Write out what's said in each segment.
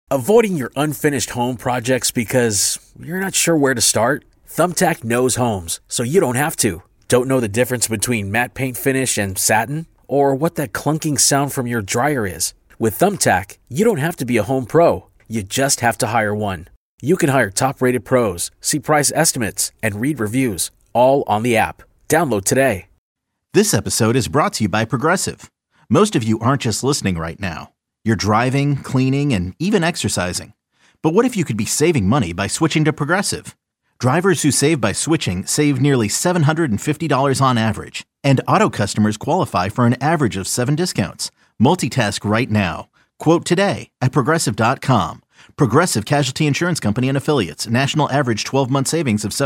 Avoiding your unfinished home projects because you're not sure where to start? Thumbtack knows homes, so you don't have to. Don't know the difference between matte paint finish and satin? Or what that clunking sound from your dryer is? With Thumbtack, you don't have to be a home pro. You just have to hire one. You can hire top-rated pros, see price estimates, and read reviews, all on the app. Download today. This episode is brought to you by Progressive. Most of you aren't just listening right now. You're driving, cleaning, and even exercising. But what if you could be saving money by switching to Progressive? Drivers who save by switching save nearly $750 on average. And auto customers qualify for an average of 7 discounts. Multitask right now. Quote today at Progressive.com. Progressive Casualty Insurance Company and Affiliates. National average 12-month savings of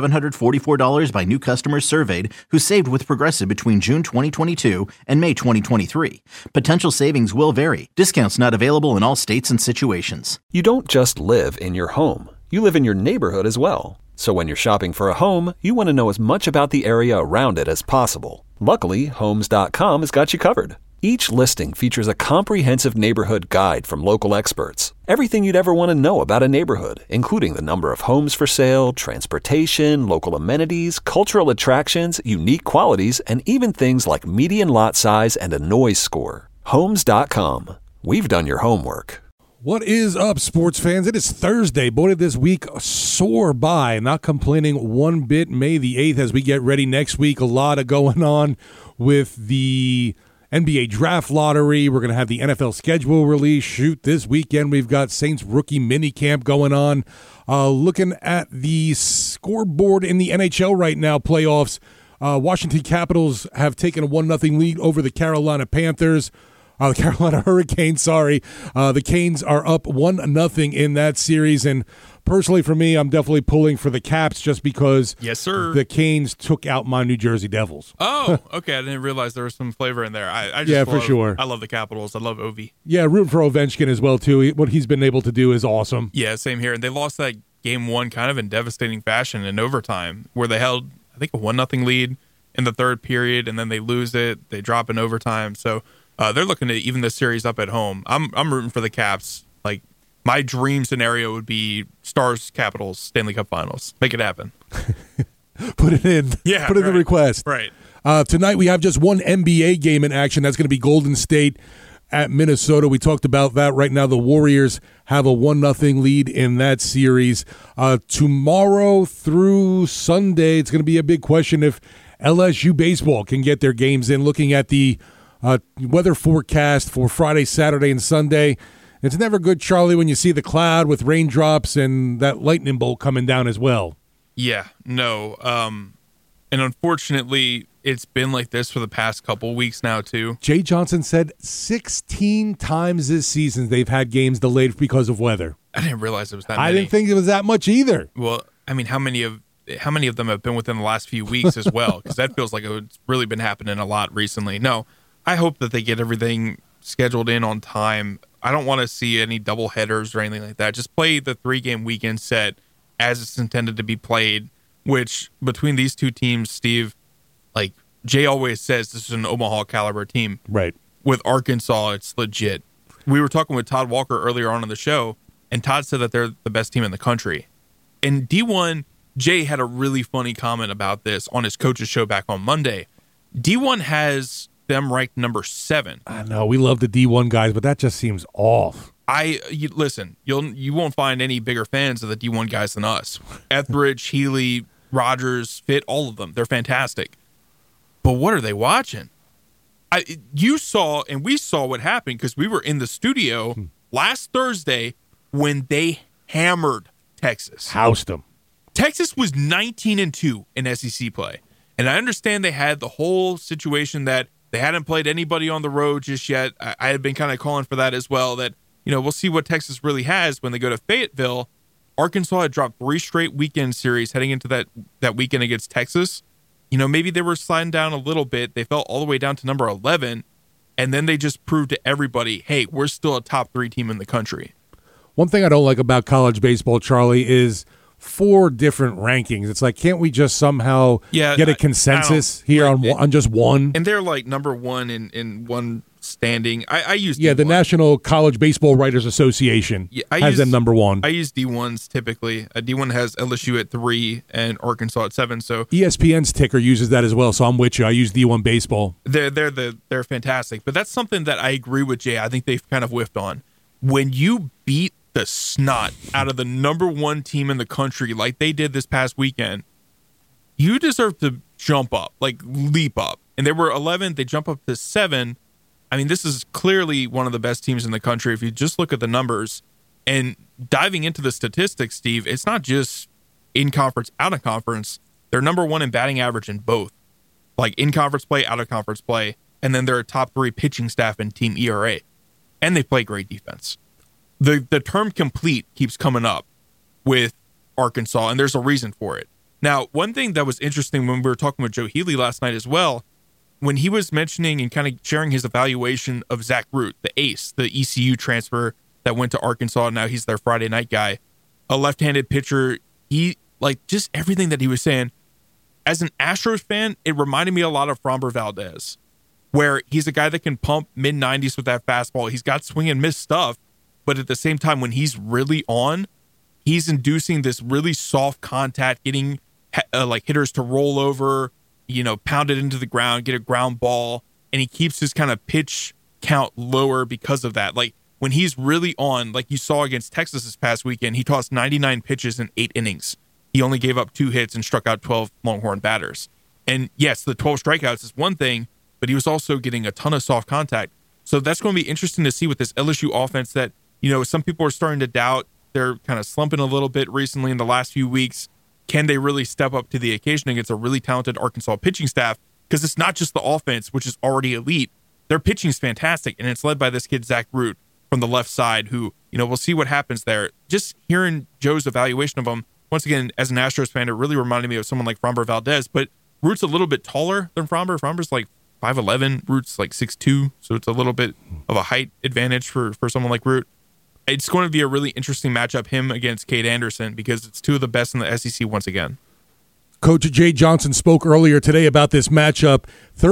$744 by new customers surveyed who saved with Progressive between June 2022 and May 2023. Potential savings will vary. Discounts not available in all states and situations. You don't just live in your home. You live in your neighborhood as well. So when you're shopping for a home, you want to know as much about the area around it as possible. Luckily, Homes.com has got you covered. Each listing features a comprehensive neighborhood guide from local experts. Everything you'd ever want to know about a neighborhood, including the number of homes for sale, transportation, local amenities, cultural attractions, unique qualities, and even things like median lot size and a noise score. Homes.com. We've done your homework. What is up, sports fans? It is Thursday. Boy, did this week soar by. Not complaining one bit. May the 8th as we get ready next week. A lot of going on with the NBA draft lottery. We're going to have the NFL schedule release. Shoot, this weekend we've got Saints rookie minicamp going on. Looking at the scoreboard in the NHL right now, playoffs. Washington Capitals have taken a 1-0 lead over the Carolina Panthers. The Carolina Hurricanes, sorry. The Canes are up 1-0 in that series. And personally for me, I'm definitely pulling for the Caps just because yes, sir. The Canes took out my New Jersey Devils. Oh, okay. I didn't realize there was some flavor in there. I just yeah, for sure. I love the Capitals. I love Ovi. Yeah, rooting for Ovechkin as well, too. What he's been able to do is awesome. Yeah, same here. And they lost that game one kind of in devastating fashion in overtime where they held, I think, a 1-0 lead in the third period, and then they lose it. They drop in overtime. So they're looking to even this series up at home. I'm rooting for the Caps. Like, my dream scenario would be Stars Capitals Stanley Cup Finals. Make it happen. Put it in. Yeah, put in the request. Right. Tonight we have just one NBA game in action. That's going to be Golden State at Minnesota. We talked about that. Right now the Warriors have a 1-0 lead in that series. Tomorrow through Sunday, it's going to be a big question if LSU baseball can get their games in. Looking at the weather forecast for Friday, Saturday, and Sunday. It's never good, Charlie, when you see the cloud with raindrops and that lightning bolt coming down as well. Yeah, no. And unfortunately, it's been like this for the past couple weeks now, too. Jay Johnson said 16 times this season they've had games delayed because of weather. I didn't realize it was that many. I didn't think it was that much either. Well, I mean, how many of them have been within the last few weeks as well? Because that feels like it's really been happening a lot recently. No, I hope that they get everything scheduled in on time. I don't want to see any double headers or anything like that. Just play the 3-game weekend set as it's intended to be played, which between these two teams, Steve, like Jay always says, this is an Omaha caliber team. Right. With Arkansas, it's legit. We were talking with Todd Walker earlier on in the show, and Todd said that they're the best team in the country. And D1, Jay had a really funny comment about this on his coach's show back on Monday. D1 has them ranked number 7. I know we love the D1 guys, but that just seems off. Listen, you won't find any bigger fans of the D1 guys than us. Etheridge, Healy, Rogers, Fit, all of them. They're fantastic. But what are they watching? You saw, and we saw what happened because we were in the studio last Thursday when they hammered Texas. Housed them. Texas was 19-2 in SEC play. And I understand they had the whole situation that they hadn't played anybody on the road just yet. I had been kind of calling for that as well, that, we'll see what Texas really has when they go to Fayetteville. Arkansas had dropped 3 straight weekend series heading into that weekend against Texas. Maybe they were sliding down a little bit. They fell all the way down to number 11, and then they just proved to everybody, hey, we're still a top 3 team in the country. One thing I don't like about college baseball, Charlie, is 4 different rankings. It's like, can't we just somehow get a consensus here on just one? And they're like number 1 in one outstanding. I use the National College Baseball Writers Association has them number one. I use D1s typically. D1 has LSU at 3 and Arkansas at 7. So ESPN's ticker uses that as well. So I'm with you. I use D1 baseball. They're fantastic. But that's something that I agree with Jay. I think they've kind of whiffed on. When you beat the snot out of the number 1 team in the country like they did this past weekend, you deserve to jump up, like leap up. And they were 11, they jump up to 7. I mean, this is clearly one of the best teams in the country if you just look at the numbers. And diving into the statistics, Steve, it's not just in conference, out of conference. They're number 1 in batting average in both, like in conference play, out of conference play. And then they're a top 3 pitching staff in team ERA. And they play great defense. The term complete keeps coming up with Arkansas, and there's a reason for it. Now, one thing that was interesting when we were talking with Joe Healy last night as well, when he was mentioning and kind of sharing his evaluation of Zach Root, the ace, the ECU transfer that went to Arkansas, now he's their Friday night guy, a left-handed pitcher, he, like, just everything that he was saying. As an Astros fan, it reminded me a lot of Framber Valdez, where he's a guy that can pump mid-90s with that fastball. He's got swing and miss stuff, but at the same time, when he's really on, he's inducing this really soft contact, getting like hitters to roll over, pound it into the ground, get a ground ball, and he keeps his kind of pitch count lower because of that. Like when he's really on, like you saw against Texas this past weekend, he tossed 99 pitches in 8 innings. He only gave up 2 hits and struck out 12 Longhorn batters. And yes, the 12 strikeouts is one thing, but he was also getting a ton of soft contact. So that's going to be interesting to see with this LSU offense that, some people are starting to doubt. They're kind of slumping a little bit recently in the last few weeks. Can they really step up to the occasion against a really talented Arkansas pitching staff? Because it's not just the offense, which is already elite. Their pitching is fantastic, and it's led by this kid, Zach Root, from the left side, who, we'll see what happens there. Just hearing Joe's evaluation of him, once again, as an Astros fan, it really reminded me of someone like Framber Valdez, but Root's a little bit taller than Framber. Framber's like 5'11", Root's like 6'2", so it's a little bit of a height advantage for someone like Root. It's going to be a really interesting matchup, him against Cade Anderson, because it's 2 of the best in the SEC once again. Coach Jay Johnson spoke earlier today about this matchup.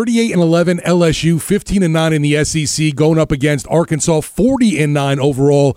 38-11 LSU, 15-9 in the SEC, going up against Arkansas, 40-9 overall,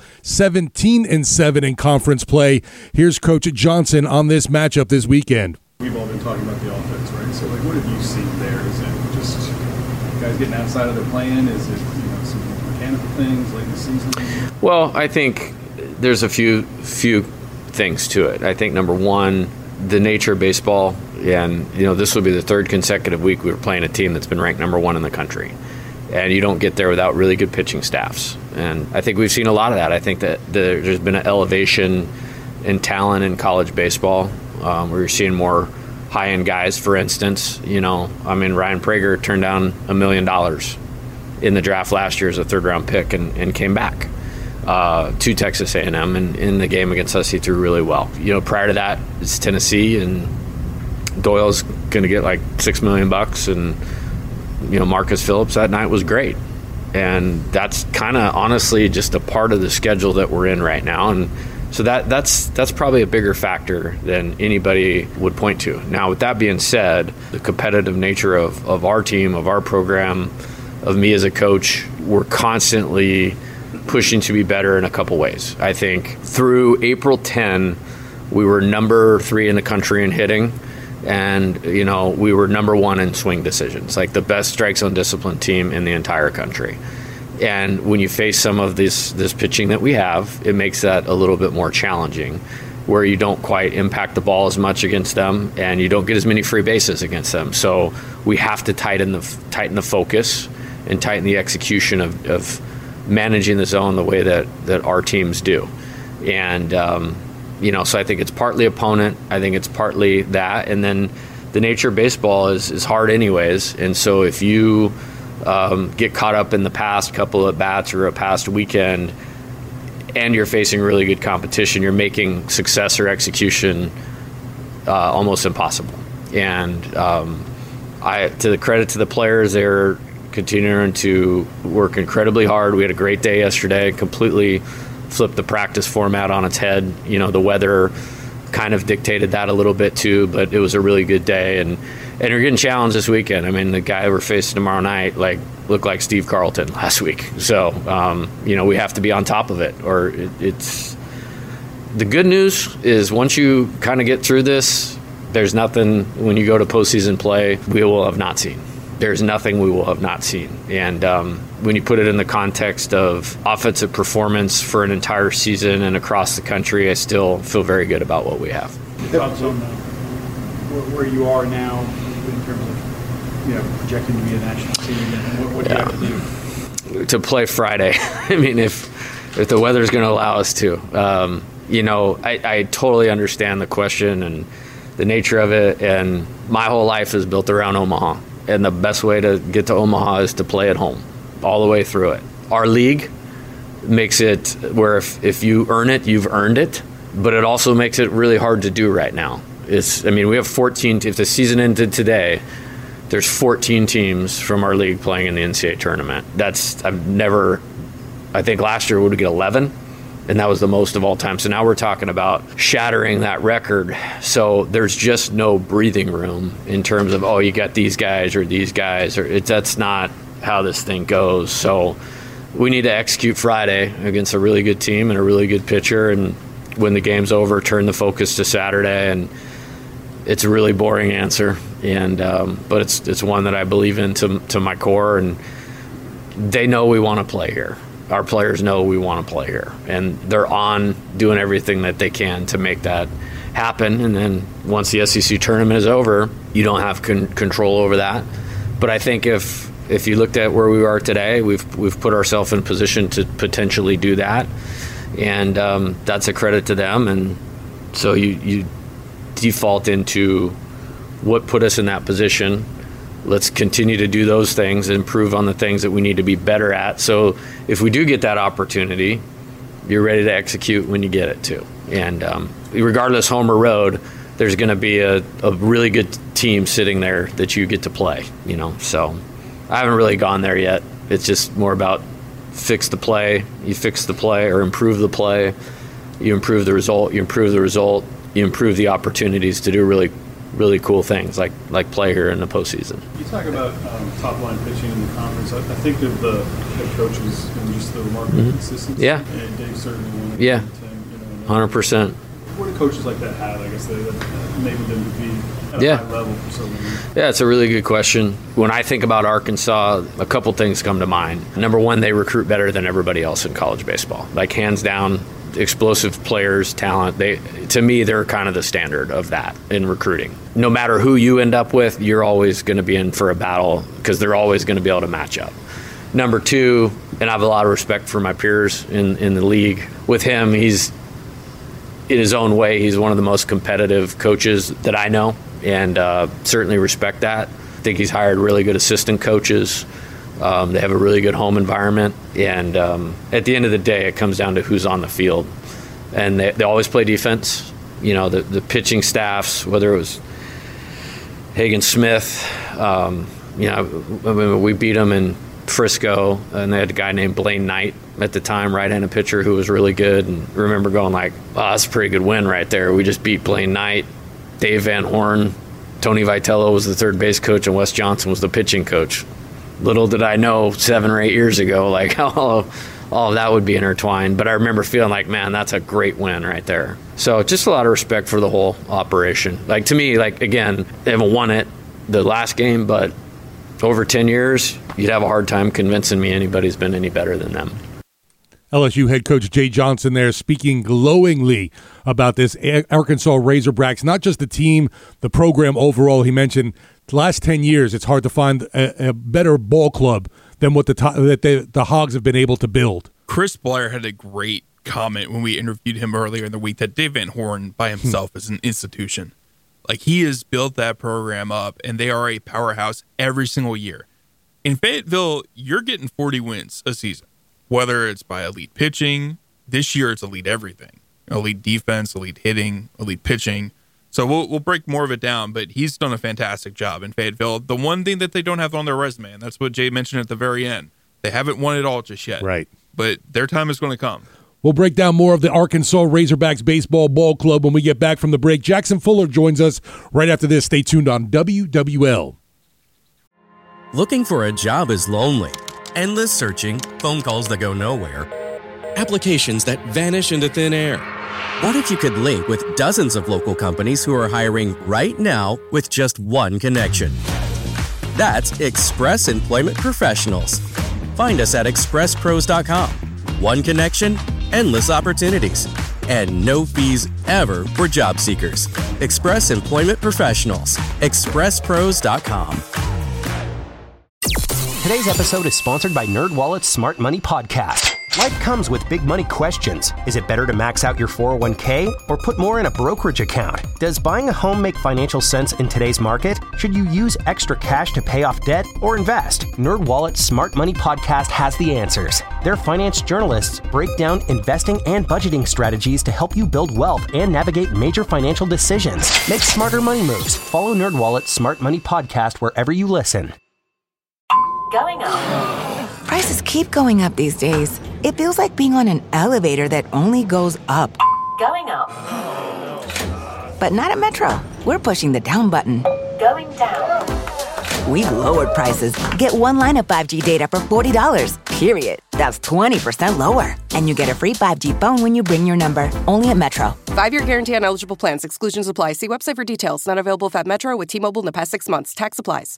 17-7 in conference play. Here's Coach Johnson on this matchup this weekend. We've all been talking about the offense, right? So, what have you seen there? Is it just guys getting outside of their plan? Is it some mechanical things late in the season? Well, I think there's a few things to it. I think number one, the nature of baseball, and this will be the 3rd consecutive week we were playing a team that's been ranked number 1 in the country, and you don't get there without really good pitching staffs. And I think we've seen a lot of that. I think that there's been an elevation in talent in college baseball, where you're seeing more high-end guys. For instance, Ryan Prager turned down $1 million in the draft last year as a 3rd-round pick and came back to Texas A&M, and in the game against us he threw really well. Prior to that it's Tennessee, and Doyle's going to get like $6 million, and Marcus Phillips that night was great. And that's kind of honestly just a part of the schedule that we're in right now, and so that's probably a bigger factor than anybody would point to. Now, with that being said, the competitive nature of our team, of our program, of me as a coach, we're constantly pushing to be better in a couple ways. I think through April 10, we were number 3 in the country in hitting, and we were number 1 in swing decisions, like the best strike zone discipline team in the entire country. And when you face some of this pitching that we have, it makes that a little bit more challenging, where you don't quite impact the ball as much against them, and you don't get as many free bases against them. So we have to tighten the focus and tighten the execution of managing the zone the way that our teams do. And so I think it's partly opponent, I think it's partly that, and then the nature of baseball is hard anyways. And so if you get caught up in the past couple of bats or a past weekend, and you're facing really good competition, you're making success or execution almost impossible. And to the credit to the players, they're continuing to work incredibly hard. We had a great day yesterday, completely flipped the practice format on its head. The weather kind of dictated that a little bit too, but it was a really good day. And And you're getting challenged this weekend. I mean, the guy we're facing tomorrow night looked like Steve Carlton last week. So, we have to be on top of it. Or it's the good news is once you kind of get through this, there's nothing when you go to postseason play we will have not seen. There's nothing we will have not seen. And when you put it in the context of offensive performance for an entire season and across the country, I still feel very good about what we have. Thoughts on where you are now in terms of projecting to be a national team, and what do you have to do? To play Friday. I mean, if the weather's going to allow us to. I totally understand the question and the nature of it, and my whole life is built around Omaha. And the best way to get to Omaha is to play at home all the way through it. Our league makes it where if you earn it, you've earned it, but it also makes it really hard to do right now. We have 14, if the season ended today, there's 14 teams from our league playing in the NCAA tournament. I think last year we would get 11, and that was the most of all time. So now we're talking about shattering that record. So there's just no breathing room in terms of, you got these guys, that's not how this thing goes. So we need to execute Friday against a really good team and a really good pitcher, and when the game's over, turn the focus to Saturday. And it's a really boring answer, but it's one that I believe in to my core, and they know we want to play here. Our players know we want to play here, and they're on doing everything that they can to make that happen. And then once the SEC tournament is over, you don't have control over that. But I think if you looked at where we are today, we've put ourselves in a position to potentially do that, and that's a credit to them. And so you default into what put us in that position. Let's continue to do those things, improve on the things that we need to be better at. So if we do get that opportunity, you're ready to execute when you get it too. And regardless, home or road, there's going to be a really good team sitting there that you get to play. So I haven't really gone there yet. It's just more about fix the play. You fix the play or improve the play. You improve the result. You improve the result. You improve the opportunities to do really, really cool things like play here in the postseason. You talk about top-line pitching in the conference. I think of the head coaches and just the remarkable consistency. Yeah. And Dave certainly won. Yeah. 100%. What do coaches like that have? I guess that enabled them to be at a high level for so long. Yeah, it's a really good question. When I think about Arkansas, a couple things come to mind. Number one, they recruit better than everybody else in college baseball. Hands down, explosive players, talent. To me, they're kind of the standard of that in recruiting. No matter who you end up with, you're always going to be in for a battle because they're always going to be able to match up. Number two, and I have a lot of respect for my peers in the league. With him, he's in his own way, he's one of the most competitive coaches that I know, and certainly respect that. I think he's hired really good assistant coaches. They have a really good home environment, and at the end of the day, it comes down to who's on the field. And they always play defense. The pitching staffs, whether it was Hagen Smith, we beat them in Frisco, and they had a guy named Blaine Knight at the time, right-handed pitcher who was really good. And I remember going that's a pretty good win right there. We just beat Blaine Knight, Dave Van Horn, Tony Vitello was the third base coach, and Wes Johnson was the pitching coach. Little did I know 7 or 8 years ago, all of that would be intertwined. But I remember feeling man, that's a great win right there. So just a lot of respect for the whole operation. To me, again, they haven't won it the last game, but over 10 years, you'd have a hard time convincing me anybody's been any better than them. LSU head coach Jay Johnson there speaking glowingly about this Arkansas Razorbacks, not just the team, the program overall. He mentioned the last 10 years, it's hard to find a better ball club than what the Hogs have been able to build. Chris Blair had a great comment when we interviewed him earlier in the week that Dave Van Horn by himself is an institution. He has built that program up, and they are a powerhouse every single year. In Fayetteville, you're getting 40 wins a season, whether it's by elite pitching. This year, it's elite everything. Elite defense, elite hitting, elite pitching. So we'll break more of it down, but he's done a fantastic job in Fayetteville. The one thing that they don't have on their resume, and that's what Jay mentioned at the very end, they haven't won it all just yet. Right. But their time is going to come. We'll break down more of the Arkansas Razorbacks Baseball Ball Club when we get back from the break. Jackson Fuller joins us right after this. Stay tuned on WWL. Looking for a job is lonely. Endless searching, phone calls that go nowhere, applications that vanish into thin air. What if you could link with dozens of local companies who are hiring right now with just one connection? That's Express Employment Professionals. Find us at expresspros.com. One connection, endless opportunities, and no fees ever for job seekers. Express Employment Professionals. expresspros.com. Today's episode is sponsored by NerdWallet's Smart Money Podcast. Life comes with big money questions. Is it better to max out your 401k or put more in a brokerage account? Does buying a home make financial sense in today's market? Should you use extra cash to pay off debt or invest? NerdWallet's Smart Money Podcast has the answers. Their finance journalists break down investing and budgeting strategies to help you build wealth and navigate major financial decisions. Make smarter money moves. Follow NerdWallet's Smart Money Podcast wherever you listen. Going up. Prices keep going up these days. It feels like being on an elevator that only goes up. Going up. But not at Metro. We're pushing the down button. Going down. We've lowered prices. Get one line of 5G data for $40, period. That's 20% lower. And you get a free 5G phone when you bring your number. Only at Metro. 5-year guarantee on eligible plans. Exclusions apply. See website for details. Not available at Metro with T-Mobile in the past 6 months. Tax applies.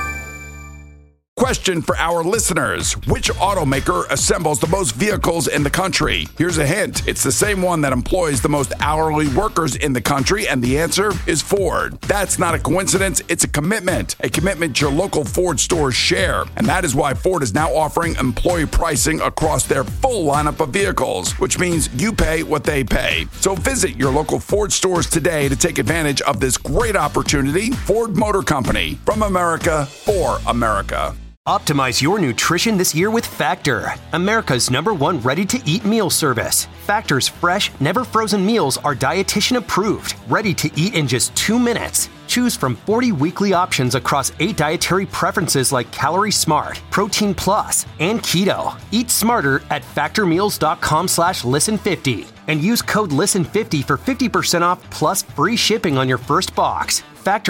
Question for our listeners. Which automaker assembles the most vehicles in the country? Here's a hint. It's the same one that employs the most hourly workers in the country, and the answer is Ford. That's not a coincidence. It's a commitment your local Ford stores share. And that is why Ford is now offering employee pricing across their full lineup of vehicles, which means you pay what they pay. So visit your local Ford stores today to take advantage of this great opportunity. Ford Motor Company, from America for America. Optimize your nutrition this year with Factor, America's #1 ready-to-eat meal service. Factor's fresh, never-frozen meals are dietitian approved, ready to eat in just 2 minutes. Choose from 40 weekly options across 8 dietary preferences like Calorie Smart, Protein Plus, and Keto. Eat smarter at factormeals.com/listen50 and use code LISTEN50 for 50% off plus free shipping on your first box.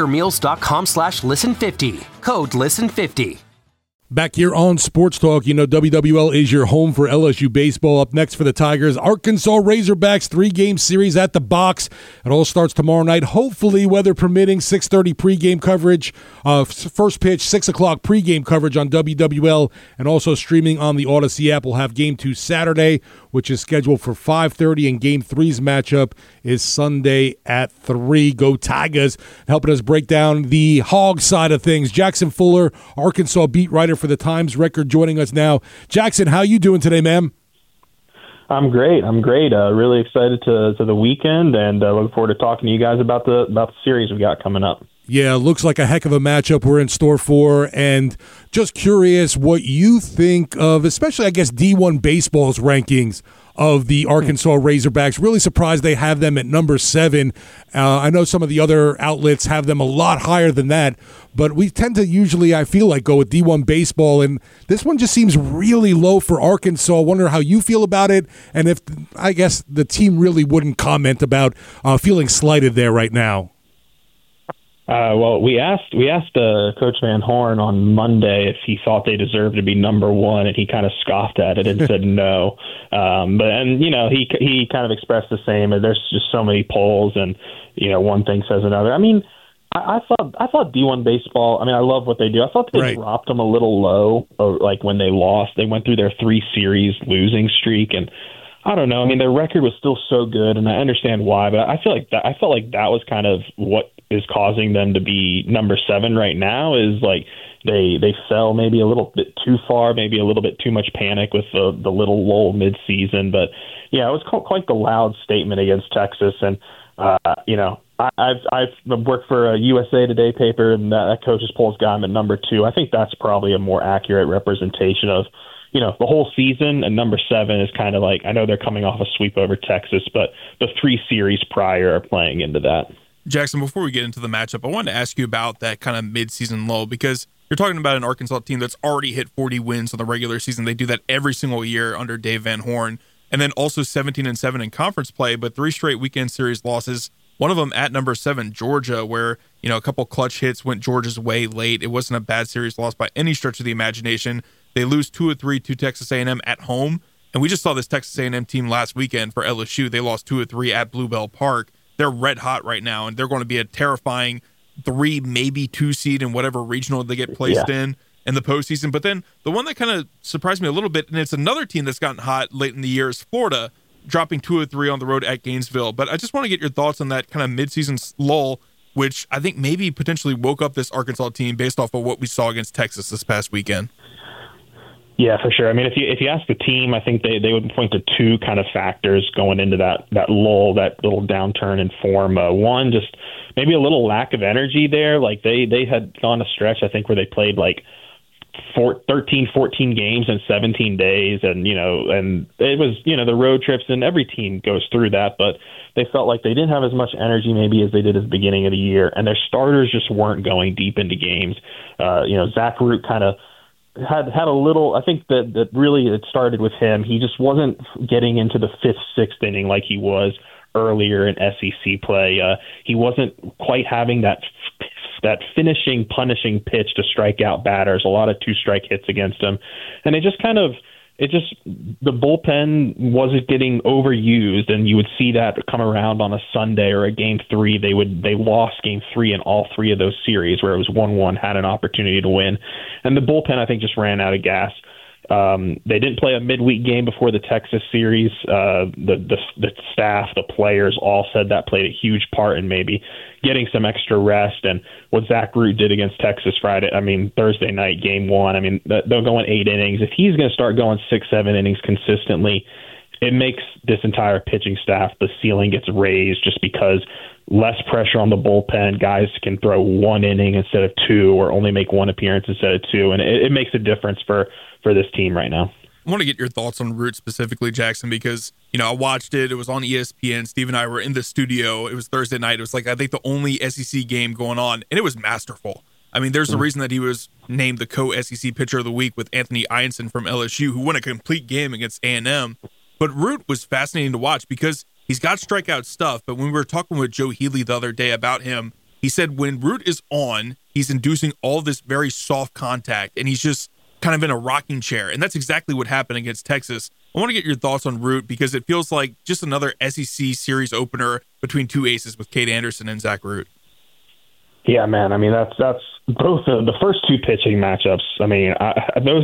Factormeals.com/listen50. Code LISTEN50. Back here on Sports Talk, you know WWL is your home for LSU baseball. Up next for the Tigers, Arkansas Razorbacks 3-game series at the Box. It all starts tomorrow night, hopefully weather permitting. 6:30 pregame coverage, first pitch 6 o'clock pregame coverage on WWL, and also streaming on the Odyssey app. We'll have Game 2 Saturday, which is scheduled for 5:30, and Game 3's matchup is Sunday at 3. Go Tigers! Helping us break down the Hog side of things, Jackson Fuller, Arkansas beat writer for the Times Record, joining us now. Jackson, how you doing today, ma'am? I'm great. Really excited to the weekend, and looking forward to talking to you guys about the series we got coming up. Yeah, looks like a heck of a matchup we're in store for, and just curious what you think of, especially, I guess, D1 Baseball's rankings of the Arkansas Razorbacks. Really surprised they have them at number 7. I know some of the other outlets have them a lot higher than that, but we tend to usually, I feel like, go with D1 Baseball, and this one just seems really low for Arkansas. I wonder how you feel about it, and if, I guess, the team really wouldn't comment about feeling slighted there right now. Well, we asked Coach Van Horn on Monday if he thought they deserved to be number 1, and he kind of scoffed at it and said no. He kind of expressed the same. There's just so many polls, and one thing says another. I mean, I thought D1 Baseball. I mean, I love what they do. I thought they dropped them a little low, like when they lost. They went through their 3-series losing streak, and I don't know. I mean, their record was still so good, and I understand why, but I felt like that was kind of what is causing them to be number 7 right now. Is like they fell maybe a little bit too far, maybe a little bit too much panic with the little lull mid-season. But yeah, it was quite the loud statement against Texas, and I've worked for a USA Today paper, and that coach's polls got him at number 2. I think that's probably a more accurate representation of the whole season, and number 7 is kind of like, I know they're coming off a sweep over Texas, but the 3 series prior are playing into that. Jackson, before we get into the matchup, I wanted to ask you about that kind of mid-season lull, because you're talking about an Arkansas team that's already hit 40 wins on the regular season. They do that every single year under Dave Van Horn. and then also 17-7 in conference play, but 3 straight weekend series losses. One of them at number 7, Georgia, where, a couple clutch hits went Georgia's way late. It wasn't a bad series loss by any stretch of the imagination. They lose 2 of 3 to Texas A&M at home. And we just saw this Texas A&M team last weekend for LSU. They lost 2 of 3 at Bluebell Park. They're red hot right now, and they're going to be a terrifying 3, maybe 2 seed in whatever regional they get placed in the postseason. But then the one that kind of surprised me a little bit, and it's another team that's gotten hot late in the year, is Florida, dropping 2 of 3 on the road at Gainesville. But I just want to get your thoughts on that kind of midseason lull, which I think maybe potentially woke up this Arkansas team based off of what we saw against Texas this past weekend. Yeah, for sure. I mean, if you ask the team, I think they would point to 2 kind of factors going into that lull, that little downturn in form. One, just maybe a little lack of energy there. Like they had gone a stretch, I think, where they played like 13, 14 games in 17 days. And it was, the road trips, and every team goes through that, but they felt like they didn't have as much energy maybe as they did at the beginning of the year. And their starters just weren't going deep into games. Zach Root kind of had a little, I think that really it started with him. He just wasn't getting into the 5th, 6th inning like he was earlier in SEC play. He wasn't quite having that finishing, punishing pitch to strike out batters, a lot of 2-strike hits against him. And the bullpen wasn't getting overused, and you would see that come around on a Sunday or a Game 3. They lost Game 3 in all 3 of those series where it was 1-1, had an opportunity to win. And the bullpen, I think, just ran out of gas. They didn't play a midweek game before the Texas series. The staff, the players all said that played a huge part in maybe getting some extra rest. And what Zach Root did against Texas Thursday night, Game 1, they're going 8 innings. If he's going to start going 6, 7 innings consistently, it makes this entire pitching staff, the ceiling gets raised just because less pressure on the bullpen. Guys can throw 1 inning instead of 2, or only make 1 appearance instead of 2. And it makes a difference for this team right now. I want to get your thoughts on Root specifically, Jackson, because, I watched it. It was on ESPN. Steve and I were in the studio. It was Thursday night. It was I think the only SEC game going on, and it was masterful. There's a reason that he was named the co-SEC pitcher of the week with Anthony Ianson from LSU, who won a complete game against A&M. But Root was fascinating to watch because he's got strikeout stuff, but when we were talking with Joe Healy the other day about him, he said when Root is on, he's inducing all this very soft contact, and he's just kind of in a rocking chair. And that's exactly what happened against Texas. I want to get your thoughts on Root because it feels like just another SEC series opener between 2 aces with Cade Anderson and Zach Root. Yeah, man. That's both the first 2 pitching matchups. Those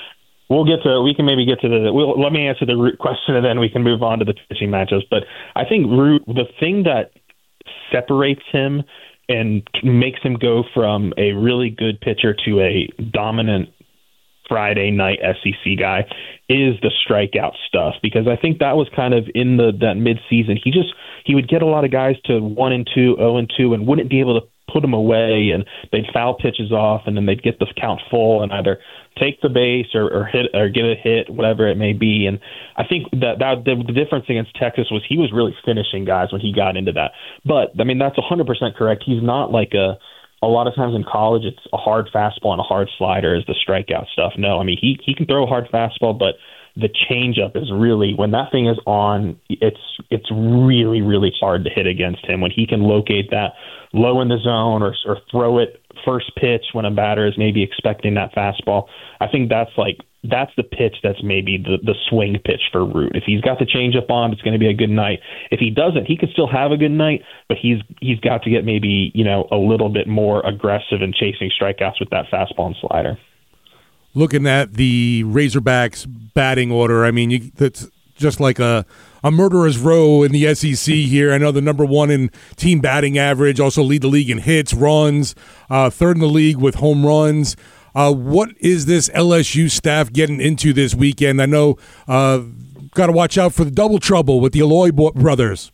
we can maybe get to let me answer the Root question and then we can move on to the pitching matchups. But I think Root, the thing that separates him and makes him go from a really good pitcher to a dominant Friday night SEC guy is the strikeout stuff, because I think that was kind of in that mid-season. He would get a lot of guys to 1-2, 0-2, and wouldn't be able to put them away, and they'd foul pitches off, and then they'd get the count full and either take the base or hit or get a hit, whatever it may be. And I think that the difference against Texas was he was really finishing guys when he got into that. But that's 100% correct. He's not like a lot of times in college, it's a hard fastball and a hard slider is the strikeout stuff. No, he can throw a hard fastball, but the changeup is really, when that thing is on, it's really, really hard to hit against him. When he can locate that low in the zone or throw it first pitch when a batter is maybe expecting that fastball, I think that's the pitch that's maybe the swing pitch for Root. If he's got the changeup on, it's going to be a good night. If he doesn't, he can still have a good night, but he's got to get maybe a little bit more aggressive in chasing strikeouts with that fastball and slider. Looking at the Razorbacks batting order, that's just like a murderer's row in the SEC here. I know the number 1 in team batting average, also lead the league in hits, runs, 3rd in the league with home runs. What is this LSU staff getting into this weekend? I know got to watch out for the double trouble with the Aloy brothers.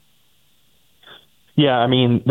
Yeah,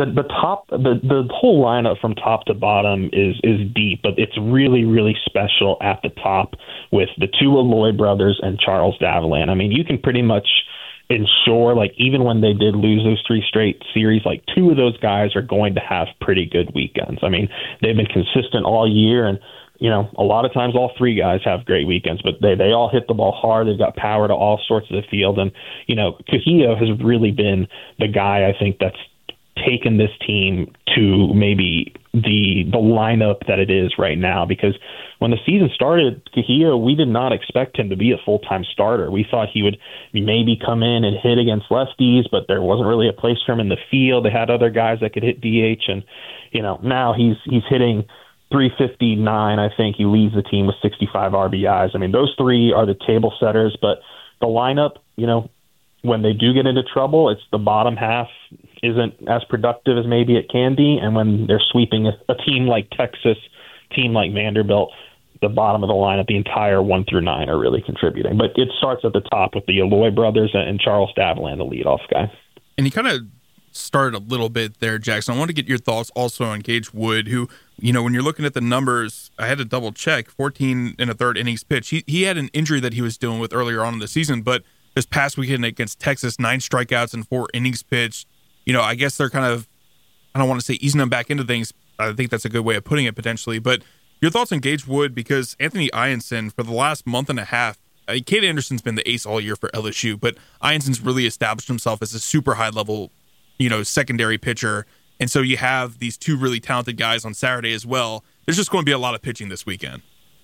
the whole lineup from top to bottom is deep, but it's really, really special at the top with the 2 Aloy brothers and Charles Davilan. You can pretty much ensure, even when they did lose those 3 straight series, 2 of those guys are going to have pretty good weekends. They've been consistent all year, and a lot of times all three guys have great weekends, but they all hit the ball hard. They've got power to all sorts of the field. And, Cahillo has really been the guy I think that's taken this team to maybe the lineup that it is right now, because when the season started, Cahillo, we did not expect him to be a full-time starter. We thought he would maybe come in and hit against lefties, but there wasn't really a place for him in the field. They had other guys that could hit DH, and now he's hitting 359. I think he leads the team with 65 RBIs. I mean, those three are the table setters, but the lineup, when they do get into trouble, it's the bottom half isn't as productive as maybe it can be. And when they're sweeping a team like Texas, team like Vanderbilt, the bottom of the lineup, the entire 1 through 9 are really contributing. But it starts at the top with the Eloy brothers and Charles Daveland, the leadoff guy. And he kind of started a little bit there, Jackson. I want to get your thoughts also on Gage Wood, who, when you're looking at the numbers, I had to double check, 14 and a third innings pitched. He had an injury that he was dealing with earlier on in the season, but this past weekend against Texas, 9 strikeouts and 4 innings pitched. I guess they're kind of, I don't want to say easing them back into things. I think that's a good way of putting it potentially. But your thoughts on Gage Wood, because Anthony Ianson, for the last month and a half, Cade Anderson's been the ace all year for LSU, but Ianson's really established himself as a super high-level, secondary pitcher. And so you have these two really talented guys on Saturday as well. There's just going to be a lot of pitching this weekend.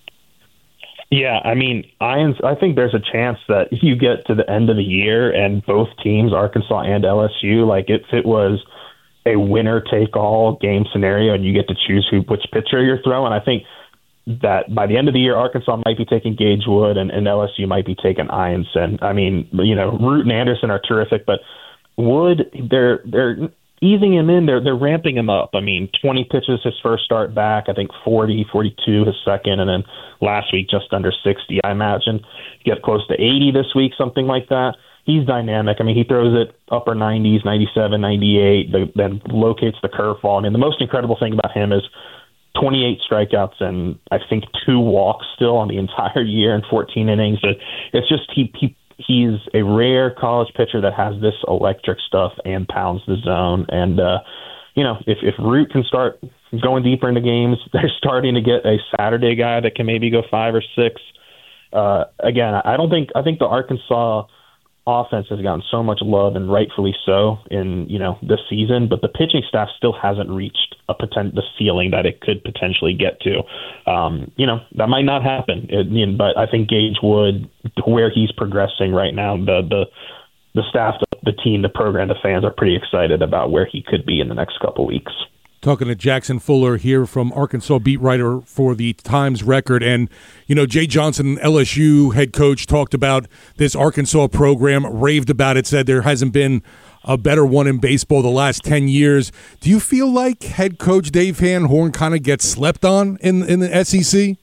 Yeah, I mean, I think there's a chance that if you get to the end of the year and both teams, Arkansas and LSU, like if it was a winner-take-all game scenario and you get to choose which pitcher you're throwing, I think that by the end of the year, Arkansas might be taking Gage Wood and LSU might be taking Ianson. I mean, Root and Anderson are terrific, but Wood, they're easing him in, they're ramping him up. I mean, 20 pitches his first start back, I think 40, 42 his second, and then last week just under 60, I imagine. Get close to 80 this week, something like that. He's dynamic. I mean, he throws it upper 90s, 97, 98, then locates the curveball. I mean, the most incredible thing about him is 28 strikeouts and I think 2 walks still on the entire year in 14 innings. It's just he's a rare college pitcher that has this electric stuff and pounds the zone. And, if Root can start going deeper into games, they're starting to get a Saturday guy that can maybe go 5 or 6. Again, I think the Arkansas offense has gotten so much love, and rightfully so, in this season, but the pitching staff still hasn't reached the ceiling that it could potentially get to. That might not happen, but I think Gage Wood, where he's progressing right now, the staff, the team, the program, the fans are pretty excited about where he could be in the next couple weeks. Talking to Jackson Fuller here from Arkansas beat writer for the Times-Record. And, Jay Johnson, LSU head coach, talked about this Arkansas program, raved about it, said there hasn't been a better one in baseball the last 10 years. Do you feel like head coach Dave Van Horn kind of gets slept on in the SEC?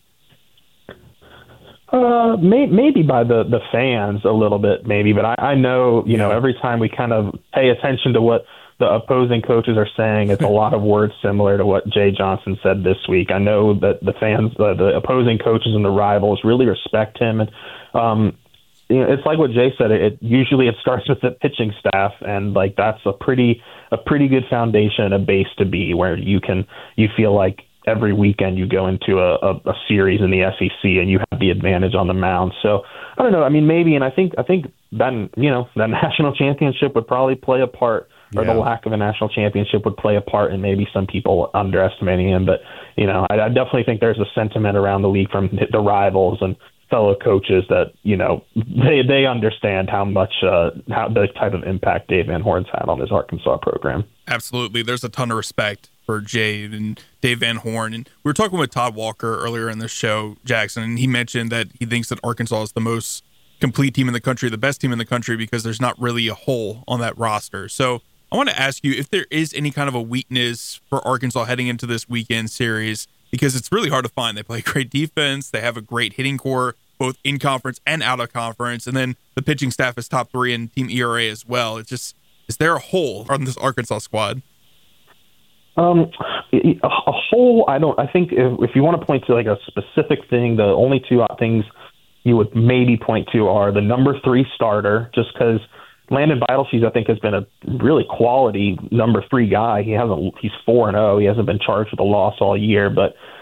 Maybe by the fans a little bit, maybe. But I know, every time we kind of pay attention to what the opposing coaches are saying, it's a lot of words similar to what Jay Johnson said this week. I know that the fans, the opposing coaches and the rivals really respect him. And, it's like what Jay said, it usually starts with the pitching staff, and like that's a pretty good foundation, a base to be where you feel like every weekend you go into a series in the SEC and you have the advantage on the mound. So I don't know. I mean, maybe, and I think then, that national championship would probably play a part, or the lack of a national championship would play a part in maybe some people underestimating him. But, I definitely think there's a sentiment around the league from the rivals and fellow coaches that, they understand how the type of impact Dave Van Horn's had on his Arkansas program. Absolutely. There's a ton of respect for Jay and Dave Van Horn. And we were talking with Todd Walker earlier in the show, Jackson, and he mentioned that he thinks that Arkansas is the most complete team in the country, the best team in the country, because there's not really a hole on that roster. So I want to ask you if there is any kind of a weakness for Arkansas heading into this weekend series, because it's really hard to find. They play great defense. They have a great hitting core, both in conference and out of conference. And then the pitching staff is top 3 in team ERA as well. It's just, is there a hole on this Arkansas squad? A hole, I think if you want to point to like a specific thing, the only 2 things you would maybe point to are the number 3 starter, just because Landon Beitelscheiss, I think, has been a really quality number 3 guy. He's 4-0. He hasn't been charged with a loss all year, but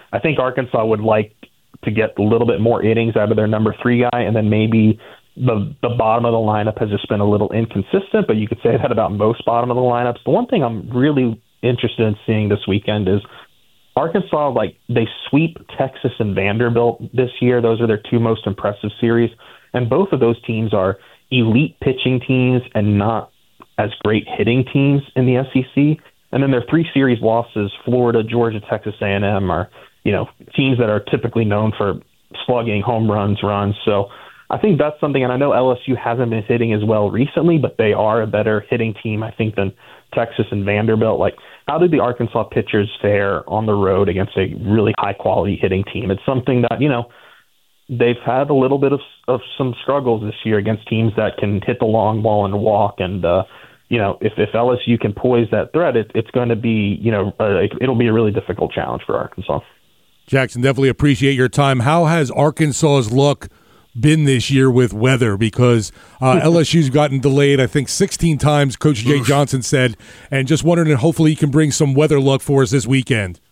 I think Arkansas would like to get a little bit more innings out of their number 3 guy, and then maybe the bottom of the lineup has just been a little inconsistent, but you could say that about most bottom of the lineups. The one thing I'm really interested in seeing this weekend is Arkansas, they sweep Texas and Vanderbilt this year. Those are their 2 most impressive series, and both of those teams are elite pitching teams and not as great hitting teams in the SEC. And then their 3 series losses, Florida, Georgia, Texas A&M, are teams that are typically known for slugging, home runs, runs. So I think that's something, and I know LSU hasn't been hitting as well recently, but they are a better hitting team, I think, than Texas and Vanderbilt. How did the Arkansas pitchers fare on the road against a really high-quality hitting team? It's something that, they've had a little bit of some struggles this year against teams that can hit the long ball and walk, and if LSU can poise that threat, it's going to be, it'll be a really difficult challenge for Arkansas. Jackson, definitely appreciate your time. How has Arkansas's luck been this year with weather? Because LSU's gotten delayed, I think, 16 times, Coach Jay Johnson said, and just wondering if hopefully he can bring some weather luck for us this weekend.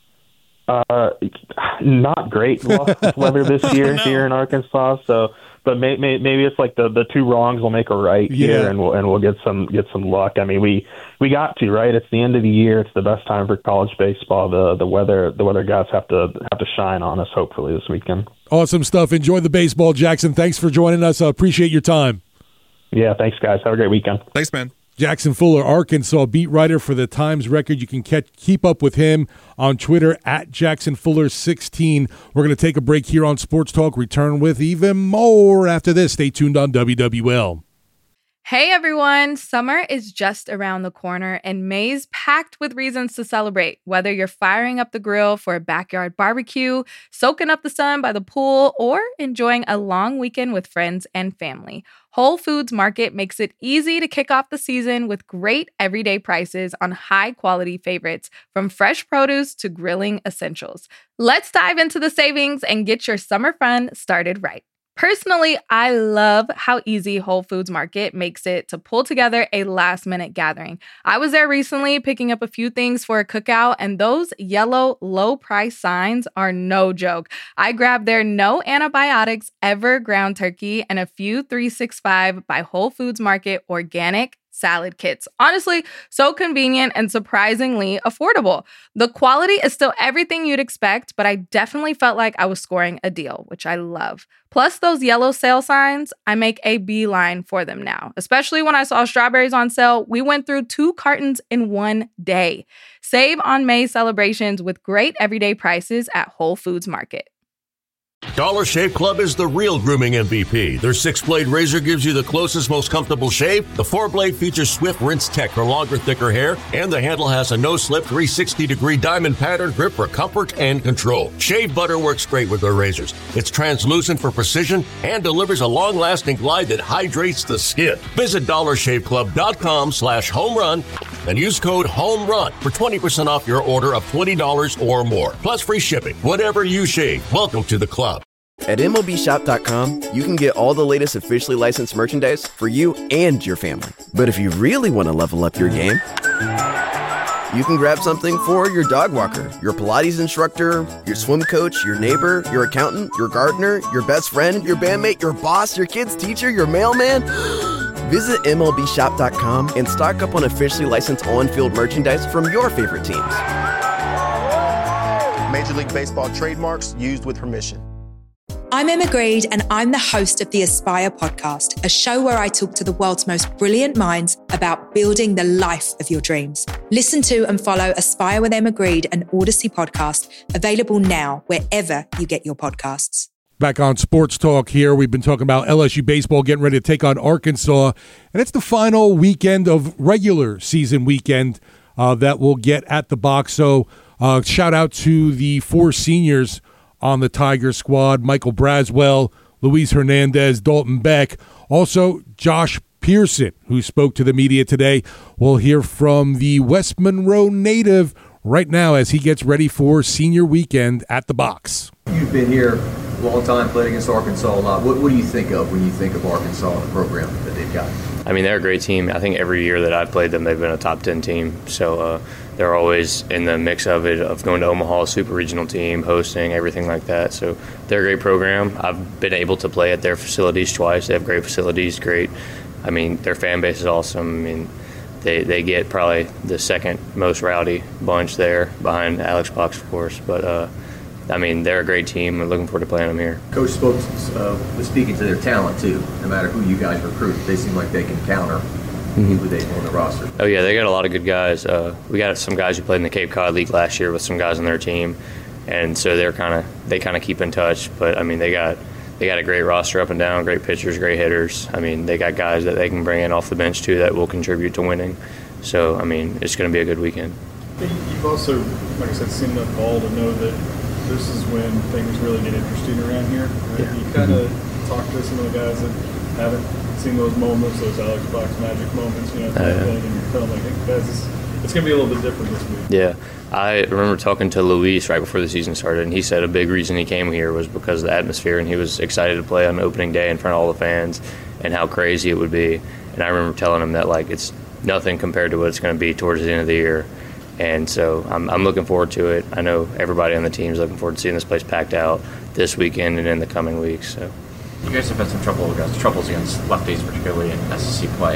Not great luck with weather this year here in Arkansas, but maybe it's like the 2 wrongs will make a right here, and we'll get some luck. I mean, we got to, right. It's the end of the year. It's the best time for college baseball. The weather guys have to shine on us hopefully this weekend. Awesome stuff. Enjoy the baseball, Jackson. Thanks for joining us. I appreciate your time. Yeah, thanks, guys. Have a great weekend. Thanks, man. Jackson Fuller, Arkansas beat writer for the Times-Record. You can keep up with him on Twitter at JacksonFuller16. We're going to take a break here on Sports Talk. Return with even more after this. Stay tuned on WWL. Hey everyone, summer is just around the corner and May's packed with reasons to celebrate. Whether you're firing up the grill for a backyard barbecue, soaking up the sun by the pool, or enjoying a long weekend with friends and family, Whole Foods Market makes it easy to kick off the season with great everyday prices on high-quality favorites, from fresh produce to grilling essentials. Let's dive into the savings and get your summer fun started right. Personally, I love how easy Whole Foods Market makes it to pull together a last-minute gathering. I was there recently picking up a few things for a cookout, and those yellow low-price signs are no joke. I grabbed their no antibiotics ever ground turkey and a few 365 by Whole Foods Market organic salad kits. Honestly, so convenient and surprisingly affordable. The quality is still everything you'd expect, but I definitely felt like I was scoring a deal, which I love. Plus those yellow sale signs, I make a beeline for them now. Especially when I saw strawberries on sale, we went through 2 cartons in one day. Save on May celebrations with great everyday prices at Whole Foods Market. Dollar Shave Club is the real grooming MVP. Their 6-blade razor gives you the closest, most comfortable shave. The 4-blade features Swift Rinse Tech for longer, thicker hair. And the handle has a no-slip 360-degree diamond pattern grip for comfort and control. Shave butter works great with their razors. It's translucent for precision and delivers a long-lasting glide that hydrates the skin. Visit DollarShaveClub.com/homerun and use code HOMERUN for 20% off your order of $20 or more. Plus free shipping. Whatever you shave, welcome to the club. At MLBshop.com, you can get all the latest officially licensed merchandise for you and your family. But if you really want to level up your game, you can grab something for your dog walker, your Pilates instructor, your swim coach, your neighbor, your accountant, your gardener, your best friend, your bandmate, your boss, your kid's teacher, your mailman. Visit MLBshop.com and stock up on officially licensed on-field merchandise from your favorite teams. Major League Baseball trademarks used with permission. I'm Emma Greed, and I'm the host of the Aspire podcast, a show where I talk to the world's most brilliant minds about building the life of your dreams. Listen to and follow Aspire with Emma Greed, an Odyssey podcast, available now wherever you get your podcasts. Back on Sports Talk here, we've been talking about LSU baseball getting ready to take on Arkansas, and it's the final weekend of regular season weekend that we'll get at the box. So shout out to the 4 seniors on the Tiger squad: Michael Braswell, Luis Hernandez, Dalton Beck, also Josh Pearson, who spoke to the media today. We'll hear from the West Monroe native right now as he gets ready for senior weekend at the box. You've been here a long time, played against Arkansas a lot. What do you think of when you think of Arkansas and the program that they've got? I mean, they're a great team. I think every year that I've played them, they've been a top 10 team. So they're always in the mix of it, of going to Omaha, super regional team, hosting, everything like that. So they're a great program. I've been able to play at their facilities twice. They have great facilities, great. I mean, their fan base is awesome. I mean, they get probably the second most rowdy bunch there behind Alex Box, of course. But, I mean, they're a great team. I'm looking forward to playing them here. Coach spoke was speaking to their talent, too. No matter who you guys recruit, they seem like they can counter who they on the roster. Oh, yeah, they got a lot of good guys. We got some guys who played in the Cape Cod League last year with some guys on their team. And so they kind of keep in touch. But, I mean, they got a great roster up and down, great pitchers, great hitters. I mean, they got guys that they can bring in off the bench, too, that will contribute to winning. So, I mean, it's going to be a good weekend. You've also, like I said, seen enough ball to know that this is when things really get interesting around here. Right? Yeah. You kind of talk to some of the guys that haven't seen those moments, those Alex Box magic moments, thing, and you're kind of like, hey, guys, it's going to be a little bit different this week. Yeah. I remember talking to Luis right before the season started, and he said a big reason he came here was because of the atmosphere, and he was excited to play on opening day in front of all the fans and how crazy it would be. And I remember telling him that, like, it's nothing compared to what it's going to be towards the end of the year. And so I'm looking forward to it. I know everybody on the team is looking forward to seeing this place packed out this weekend and in the coming weeks. So, you guys have had some troubles against lefties, particularly in SEC play.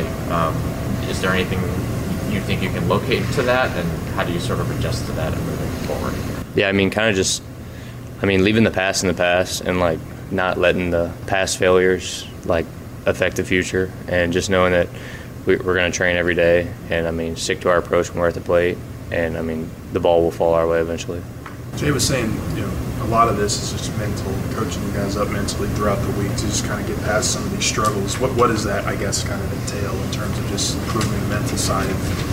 Is there anything you think you can locate to that, and how do you sort of adjust to that and moving forward? Yeah, I mean, kind of just, leaving the past in the past and, like, not letting the past failures, like, affect the future, and just knowing that we're going to train every day and, stick to our approach when we're at the plate. And, the ball will fall our way eventually. Jay was saying, a lot of this is just mental, coaching you guys up mentally throughout the week to just kind of get past some of these struggles. What does that, I guess, kind of entail in terms of just improving the mental side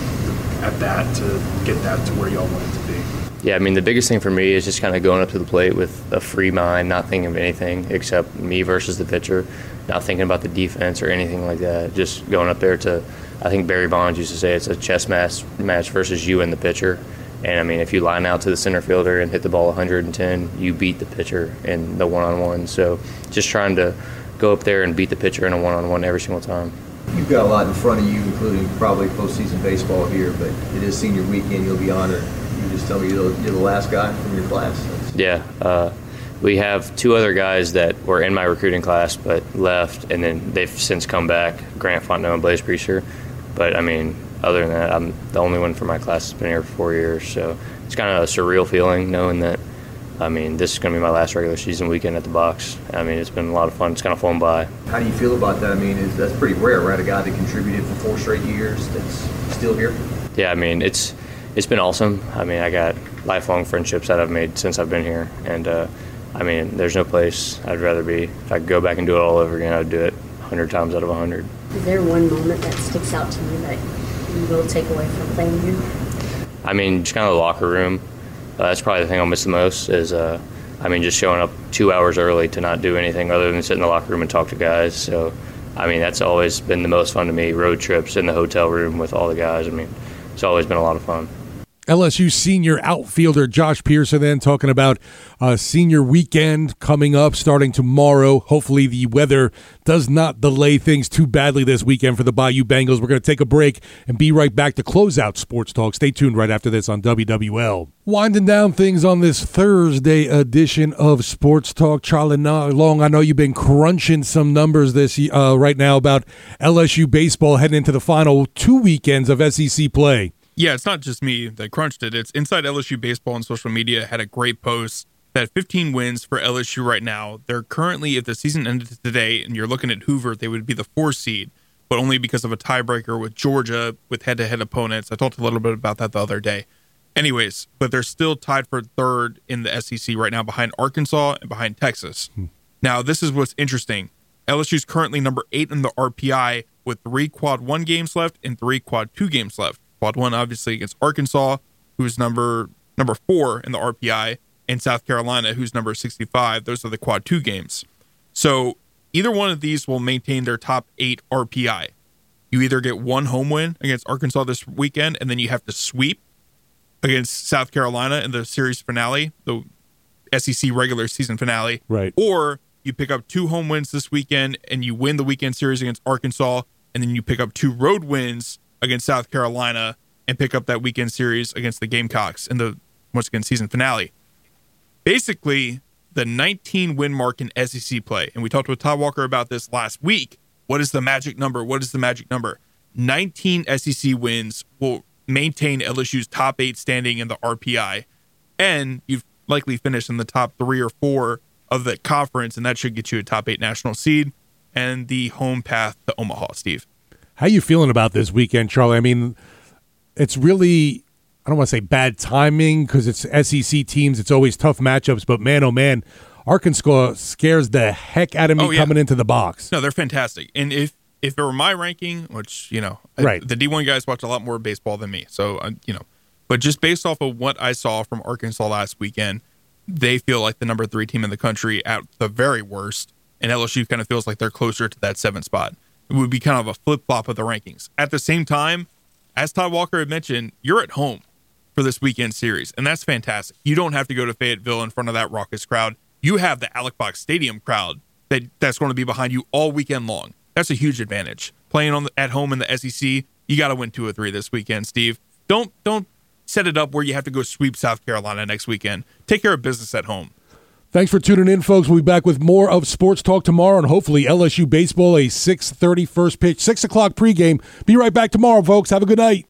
at that to get that to where y'all want it to be? Yeah, the biggest thing for me is just kind of going up to the plate with a free mind, not thinking of anything except me versus the pitcher, not thinking about the defense or anything like that. Just going up there to, I think Barry Bonds used to say it's a chess match versus you and the pitcher. And, if you line out to the center fielder and hit the ball 110, you beat the pitcher in the one-on-one. So just trying to go up there and beat the pitcher in a one-on-one every single time. You've got a lot in front of you, including probably postseason baseball here, but it is senior weekend. You'll be honored. You just tell me you're the last guy from your class. Yeah. We have two other guys that were in my recruiting class but left, and then they've since come back, Grant Fontenot and Blaze Priester. But, other than that, I'm the only one from my class that's been here for 4 years. So it's kind of a surreal feeling knowing that, this is going to be my last regular season weekend at the box. It's been a lot of fun. It's kind of flown by. How do you feel about that? That's pretty rare, right? A guy that contributed for 4 straight years that's still here? Yeah, it's been awesome. I got lifelong friendships that I've made since I've been here. And, there's no place I'd rather be. If I could go back and do it all over again, I'd do it 100 times out of 100. Is there one moment that sticks out to you that you will take away from playing here? Just kind of the locker room. That's probably the thing I'll miss the most is, just showing up 2 hours early to not do anything other than sit in the locker room and talk to guys. So, that's always been the most fun to me, road trips in the hotel room with all the guys. It's always been a lot of fun. LSU senior outfielder Josh Pearson then talking about senior weekend coming up starting tomorrow. Hopefully the weather does not delay things too badly this weekend for the Bayou Bengals. We're going to take a break and be right back to close out Sports Talk. Stay tuned right after this on WWL. Winding down things on this Thursday edition of Sports Talk. Charlie Long, I know you've been crunching some numbers this right now about LSU baseball heading into the final 2 weekends of SEC play. Yeah, it's not just me that crunched it. It's Inside LSU Baseball on social media had a great post that 15 wins for LSU right now. They're currently, if the season ended today and you're looking at Hoover, they would be the 4 seed, but only because of a tiebreaker with Georgia with head-to-head opponents. I talked a little bit about that the other day. Anyways, but they're still tied for 3rd in the SEC right now behind Arkansas and behind Texas. Now, this is what's interesting. LSU's currently number 8 in the RPI with 3 quad 1 games left and 3 quad 2 games left. Quad 1, obviously, against Arkansas, who's number 4 in the RPI, and South Carolina, who's number 65. Those are the quad 2 games. So either one of these will maintain their top 8 RPI. You either get 1 home win against Arkansas this weekend, and then you have to sweep against South Carolina in the series finale, the SEC regular season finale. Right. Or you pick up 2 home wins this weekend, and you win the weekend series against Arkansas, and then you pick up 2 road wins against South Carolina and pick up that weekend series against the Gamecocks in the, once again, season finale. Basically, the 19-win mark in SEC play, and we talked with Todd Walker about this last week. What is the magic number? 19 SEC wins will maintain LSU's top 8 standing in the RPI, and you've likely finished in the top 3 or 4 of the conference, and that should get you a top 8 national seed and the home path to Omaha. Steve, how you feeling about this weekend, Charlie? I mean, it's really, I don't want to say bad timing because it's SEC teams. It's always tough matchups, but man, oh man, Arkansas scares the heck out of me coming into the box. No, they're fantastic. And if it were my ranking, which, the D1 guys watch a lot more baseball than me. So, but just based off of what I saw from Arkansas last weekend, they feel like the number 3 team in the country at the very worst. And LSU kind of feels like they're closer to that 7th spot. It would be kind of a flip-flop of the rankings. At the same time, as Todd Walker had mentioned, you're at home for this weekend series, and that's fantastic. You don't have to go to Fayetteville in front of that raucous crowd. You have the Alex Box Stadium crowd that's going to be behind you all weekend long. That's a huge advantage. Playing at home in the SEC, you got to win 2 or 3 this weekend, Steve. Don't set it up where you have to go sweep South Carolina next weekend. Take care of business at home. Thanks for tuning in, folks. We'll be back with more of Sports Talk tomorrow, and hopefully LSU baseball, a 6:30 first pitch, 6 o'clock pregame. Be right back tomorrow, folks. Have a good night.